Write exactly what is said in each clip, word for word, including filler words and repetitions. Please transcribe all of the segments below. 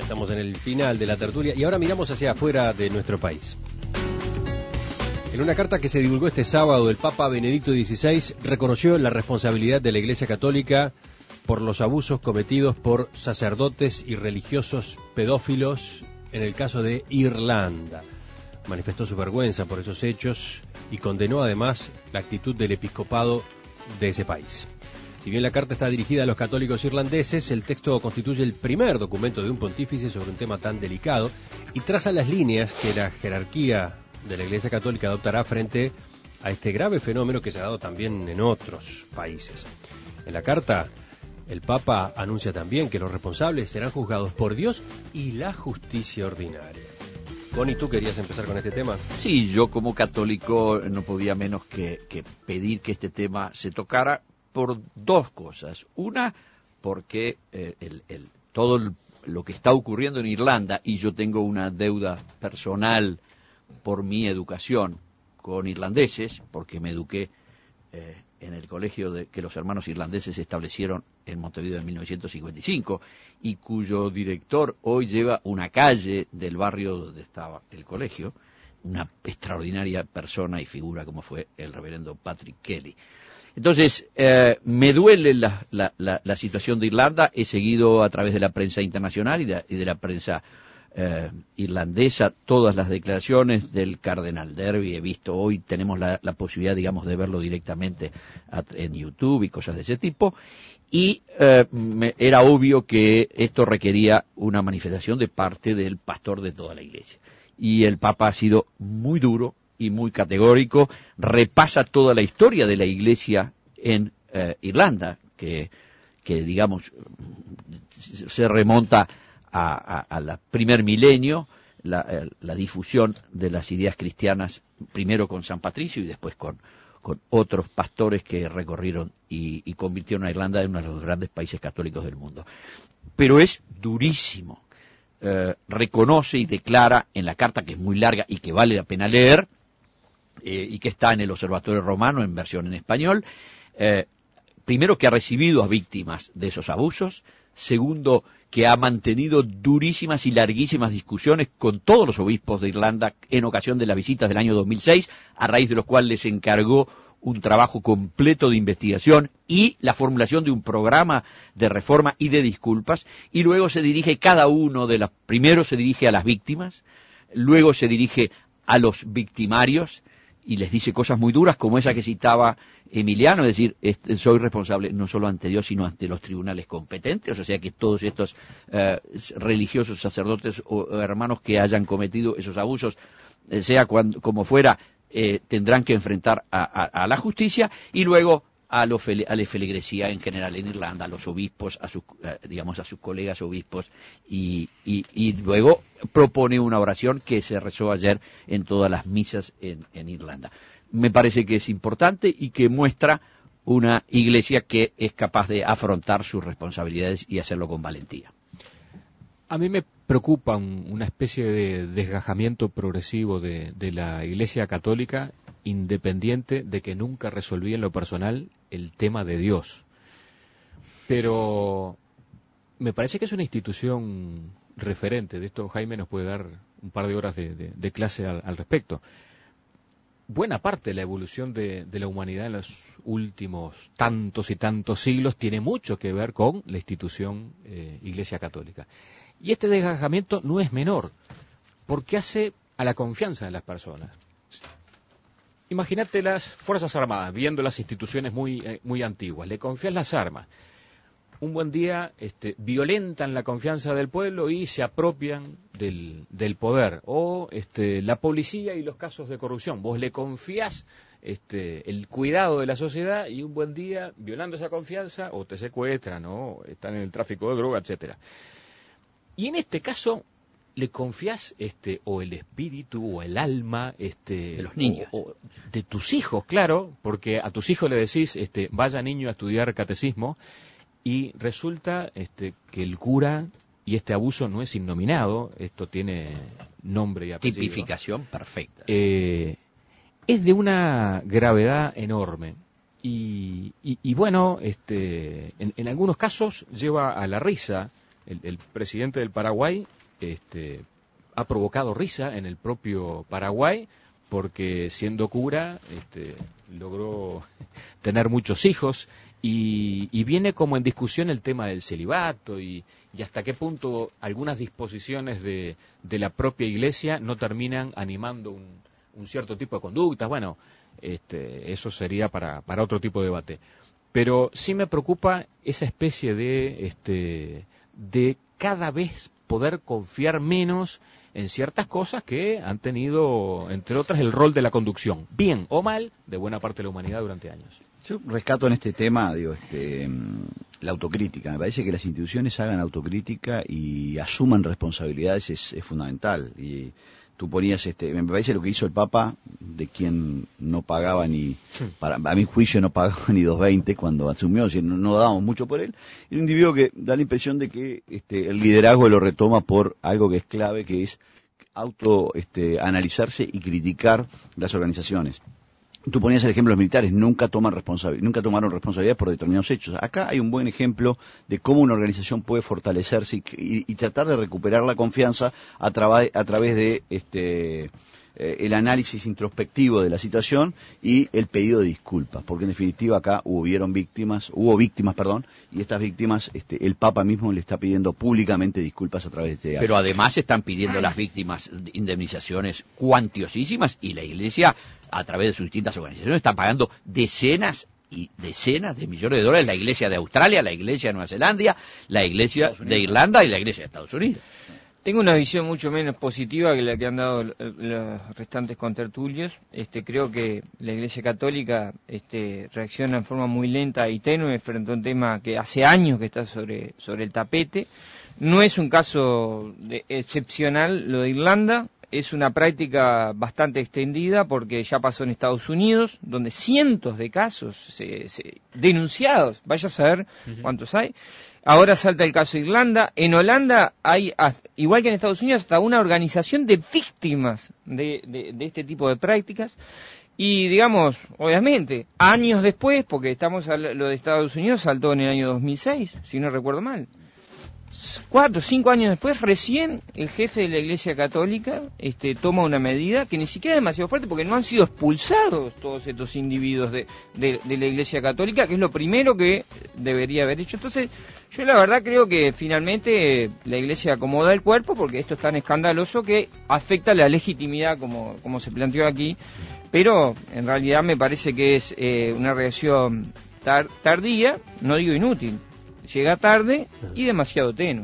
Estamos en el final de la tertulia y ahora miramos hacia afuera de nuestro país. En una carta que se divulgó este sábado, el Papa Benedicto dieciséis reconoció la responsabilidad de la Iglesia Católica por los abusos cometidos por sacerdotes y religiosos pedófilos en el caso de Irlanda. Manifestó su vergüenza por esos hechos y condenó además la actitud del episcopado de ese país. Si bien la carta está dirigida a los católicos irlandeses, el texto constituye el primer documento de un pontífice sobre un tema tan delicado y traza las líneas que la jerarquía de la Iglesia Católica adoptará frente a este grave fenómeno que se ha dado también en otros países. En la carta, el Papa anuncia también que los responsables serán juzgados por Dios y la justicia ordinaria. Connie, ¿tú querías empezar con este tema? Sí, yo como católico no podía menos que, que pedir que este tema se tocara por dos cosas. Una, porque eh, el, el, todo el, lo que está ocurriendo en Irlanda, y yo tengo una deuda personal por mi educación con irlandeses, porque me eduqué eh, en el colegio de, que los hermanos irlandeses establecieron en Montevideo en mil novecientos cincuenta y cinco, y cuyo director hoy lleva una calle del barrio donde estaba el colegio, una extraordinaria persona y figura como fue el reverendo Patrick Kelly. Entonces, eh, me duele la, la, la, la situación de Irlanda. He seguido a través de la prensa internacional y de, y de la prensa eh, irlandesa todas las declaraciones del cardenal Derby. He visto hoy, tenemos la, la posibilidad, digamos, de verlo directamente a, en YouTube y cosas de ese tipo. Y eh, me, era obvio que esto requería una manifestación de parte del pastor de toda la Iglesia. Y el Papa ha sido muy duro y muy categórico, repasa toda la historia de la Iglesia en eh, Irlanda, que, que digamos se remonta a, a, a la primer milenio, la, eh, la difusión de las ideas cristianas, primero con San Patricio y después con, con otros pastores que recorrieron y, y convirtieron a Irlanda en uno de los grandes países católicos del mundo. Pero es durísimo. Eh, reconoce y declara en la carta, que es muy larga y que vale la pena leer, Eh, y que está en el Observatorio Romano en versión en español, eh, primero que ha recibido a víctimas de esos abusos, segundo que ha mantenido durísimas y larguísimas discusiones con todos los obispos de Irlanda en ocasión de las visitas del año dos mil seis, a raíz de los cuales les encargó un trabajo completo de investigación y la formulación de un programa de reforma y de disculpas, y luego se dirige cada uno de los, primero se dirige a las víctimas, luego se dirige a los victimarios, y les dice cosas muy duras como esa que citaba Emiliano, es decir, este, soy responsable no solo ante Dios sino ante los tribunales competentes, o sea que todos estos eh, religiosos, sacerdotes o, o hermanos que hayan cometido esos abusos, eh, sea cuando, como fuera, eh, tendrán que enfrentar a, a, a la justicia, y luego a, lo fele, a la feligresía en general en Irlanda, a los obispos, a sus, eh, digamos, a sus colegas obispos, y, y, y luego propone una oración que se rezó ayer en todas las misas en, en Irlanda. Me parece que es importante y que muestra una iglesia que es capaz de afrontar sus responsabilidades y hacerlo con valentía. A mí me preocupa un, una especie de desgajamiento progresivo de, de la Iglesia Católica, independiente de que nunca resolví en lo personal el tema de Dios. Pero me parece que es una institución referente. De esto Jaime nos puede dar un par de horas de, de, de clase al, al respecto. Buena parte de la evolución de, de la humanidad en los últimos tantos y tantos siglos tiene mucho que ver con la institución eh, Iglesia Católica. Y este desgajamiento no es menor, porque hace a la confianza de las personas. Imagínate las Fuerzas Armadas, viendo las instituciones muy, eh, muy antiguas, le confías las armas. Un buen día este, violentan la confianza del pueblo y se apropian del, del poder. O este, la policía y los casos de corrupción. Vos le confías este, el cuidado de la sociedad y un buen día, violando esa confianza, o te secuestran, o están en el tráfico de droga, etcétera. Y en este caso, le confías este, o el espíritu o el alma este, de los niños. O, o de tus hijos, claro, porque a tus hijos le decís, este, vaya niño a estudiar catecismo, y resulta este, que el cura, y este abuso no es innominado, esto tiene nombre y apellido. Tipificación perfecta. Eh, es de una gravedad enorme. Y, y, y bueno, este, en, en algunos casos lleva a la risa el, el presidente del Paraguay este, ha provocado risa en el propio Paraguay, porque siendo cura este, logró tener muchos hijos, y, y viene como en discusión el tema del celibato y, y hasta qué punto algunas disposiciones de, de la propia Iglesia no terminan animando un, un cierto tipo de conductas. Bueno, este, eso sería para, para otro tipo de debate. Pero sí me preocupa esa especie de, este, de cada vez poder confiar menos en ciertas cosas que han tenido, entre otras, el rol de la conducción, bien o mal, de buena parte de la humanidad durante años. Yo rescato en este tema, digo, este, la autocrítica. Me parece que las instituciones hagan autocrítica y asuman responsabilidades es, es fundamental. Y tú ponías, este, me parece lo que hizo el Papa, de quien no pagaba ni, para, a mi juicio no pagaba ni dos veinte cuando asumió, o sea, no, no dábamos mucho por él. Y un individuo que da la impresión de que este, el liderazgo lo retoma por algo que es clave, que es auto este, analizarse y criticar las organizaciones. Tú ponías el ejemplo de los militares, nunca toman responsabil- nunca tomaron responsabilidad por determinados hechos. Acá hay un buen ejemplo de cómo una organización puede fortalecerse y, y, y tratar de recuperar la confianza a, traba- a través de este eh, el análisis introspectivo de la situación y el pedido de disculpas, porque en definitiva acá hubieron víctimas, hubo víctimas, perdón, y estas víctimas, este, el Papa mismo le está pidiendo públicamente disculpas a través de este acto. Pero además están pidiendo las víctimas indemnizaciones cuantiosísimas, y la Iglesia, a través de sus distintas organizaciones, está pagando decenas y decenas de millones de dólares, la Iglesia de Australia, la Iglesia de Nueva Zelanda, la Iglesia de Irlanda y la Iglesia de Estados Unidos. Tengo una visión mucho menos positiva que la que han dado los restantes contertulios. Este, creo que la Iglesia Católica este, reacciona en forma muy lenta y tenue frente a un tema que hace años que está sobre, sobre el tapete. No es un caso de, excepcional lo de Irlanda. Es una práctica bastante extendida porque ya pasó en Estados Unidos, donde cientos de casos se, se, denunciados, vaya a saber uh-huh. cuántos hay. Ahora salta el caso de Irlanda. En Holanda hay, igual que en Estados Unidos, hasta una organización de víctimas de, de, de este tipo de prácticas. Y digamos, obviamente, años después, porque estamos a lo de Estados Unidos saltó en el año dos mil seis, si no recuerdo mal. Cuatro, cinco años después, recién el jefe de la Iglesia Católica este, toma una medida que ni siquiera es demasiado fuerte, porque no han sido expulsados todos estos individuos de, de, de la Iglesia Católica, que es lo primero que debería haber hecho. Entonces, yo la verdad creo que finalmente la Iglesia acomoda el cuerpo, porque esto es tan escandaloso que afecta la legitimidad, como, como se planteó aquí, pero en realidad me parece que es eh, una reacción tar- tardía, no digo inútil. Llega tarde y demasiado tenue.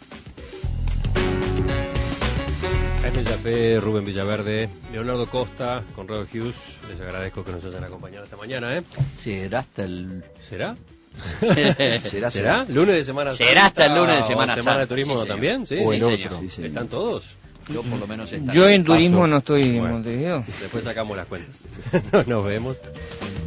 Jaime Jafé, Rubén Villaverde, Leonardo Costa, Conrado Hughes, les agradezco que nos hayan acompañado esta mañana, ¿eh? Será hasta el... ¿Será? ¿Será, ¿Será? ¿Lunes de Semana Santa? Será hasta el lunes de Semana Santa. Santa. ¿Semana de Turismo sí, también? ¿Sí? ¿O en sí, otro? sí, ¿Están todos? Yo por lo menos estaré. Yo en turismo Paso. no estoy en Bueno, Montevideo. después sacamos las cuentas. Nos vemos.